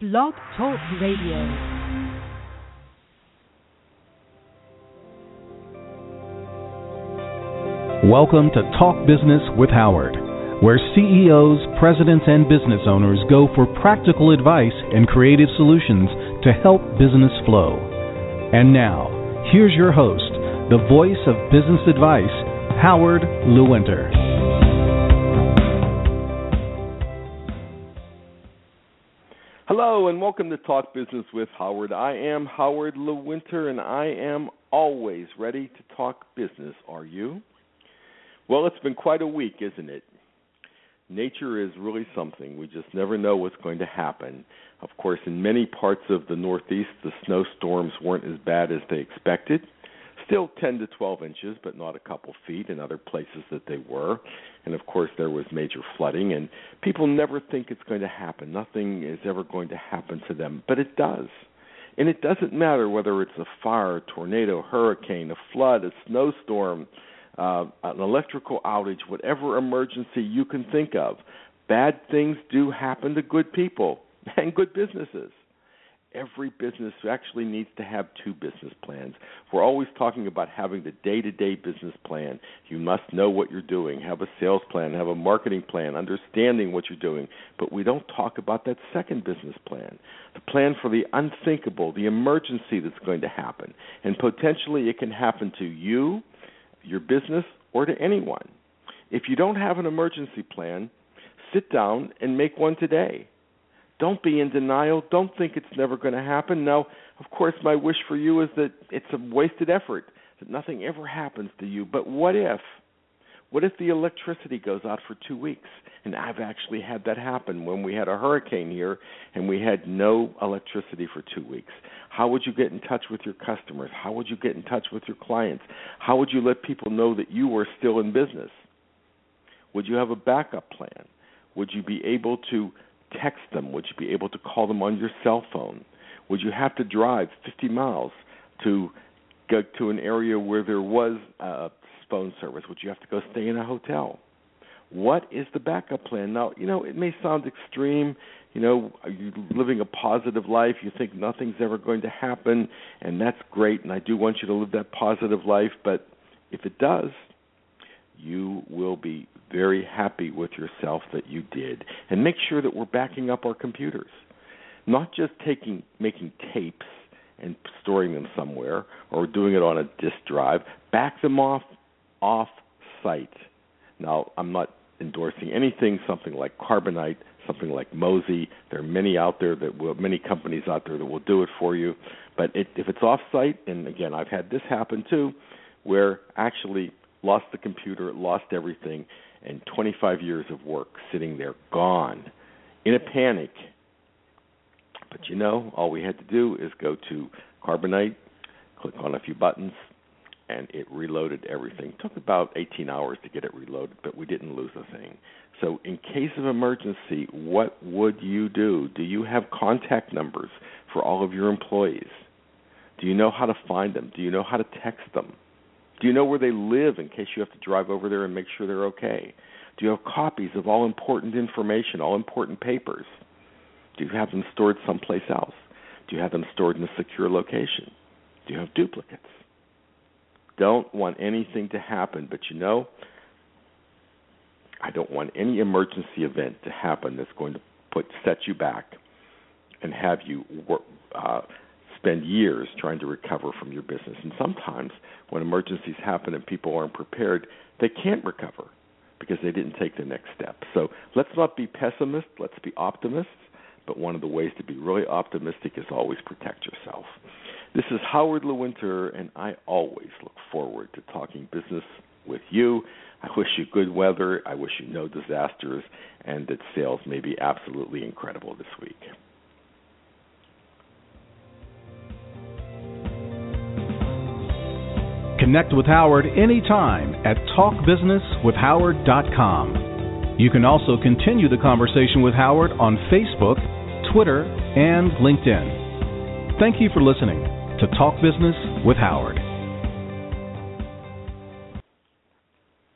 Blog Talk Radio. Welcome to Talk Business with Howard, where CEOs, presidents, and business owners go for practical advice and creative solutions to help business flow. And now, here's your host, the voice of business advice, Howard Lewinter. Hello and welcome to Talk Business with Howard. I am Howard Lewinter and I am always ready to talk business. Are you? Well, it's been quite a week, isn't it? Nature is really something. We just never know what's going to happen. Of course, in many parts of the Northeast, the snowstorms weren't as bad as they expected. Still 10 to 12 inches, but not a couple feet in other places that they were. And, of course, there was major flooding, and people never think it's going to happen. Nothing is ever going to happen to them, but it does. And it doesn't matter whether it's a fire, a tornado, hurricane, a flood, a snowstorm, an electrical outage, whatever emergency you can think of. Bad things do happen to good people and good businesses. Every business actually needs to have two business plans. We're always talking about having the day-to-day business plan. You must know what you're doing, have a sales plan, have a marketing plan, understanding what you're doing. But we don't talk about that second business plan, the plan for the unthinkable, the emergency that's going to happen. And potentially it can happen to you, your business, or to anyone. If you don't have an emergency plan, sit down and make one today. Don't be in denial. Don't think it's never going to happen. Now, of course, my wish for you is that it's a wasted effort, that nothing ever happens to you. But what if? What if the electricity goes out for 2 weeks? And I've actually had that happen when we had a hurricane here and we had no electricity for 2 weeks. How would you get in touch with your customers? How would you get in touch with your clients? How would you let people know that you were still in business? Would you have a backup plan? Would you be able to text them? Would you be able to call them on your cell phone? Would you have to drive 50 miles to go to an area where there was phone service? Would you have to go stay in a hotel? What is the backup plan? Now, it may sound extreme. You're living a positive life. You think nothing's ever going to happen, and that's great, and I do want you to live that positive life, but if it does, you will be very happy with yourself that you did. And make sure that we're backing up our computers, not just making tapes and storing them somewhere or doing it on a disk drive. Back them off-site. Now, I'm not endorsing anything, something like Carbonite, something like Mozy. There are many companies out there that will do it for you. But if it's off-site, and again, I've had this happen too, where actually lost the computer, lost everything, and 25 years of work sitting there gone in a panic. But all we had to do is go to Carbonite, click on a few buttons, and it reloaded everything. It took about 18 hours to get it reloaded, but we didn't lose a thing. So in case of emergency, what would you do? Do you have contact numbers for all of your employees? Do you know how to find them? Do you know how to text them? Do you know where they live in case you have to drive over there and make sure they're okay? Do you have copies of all important information, all important papers? Do you have them stored someplace else? Do you have them stored in a secure location? Do you have duplicates? Don't want anything to happen, but I don't want any emergency event to happen that's going to set you back and have you spend years trying to recover from your business. And sometimes when emergencies happen and people aren't prepared, they can't recover because they didn't take the next step. So let's not be pessimists, let's be optimists. But one of the ways to be really optimistic is always protect yourself. This is Howard Lewinter, and I always look forward to talking business with you. I wish you good weather. I wish you no disasters, and that sales may be absolutely incredible this week. Connect with Howard anytime at talkbusinesswithhoward.com. You can also continue the conversation with Howard on Facebook, Twitter, and LinkedIn. Thank you for listening to Talk Business with Howard.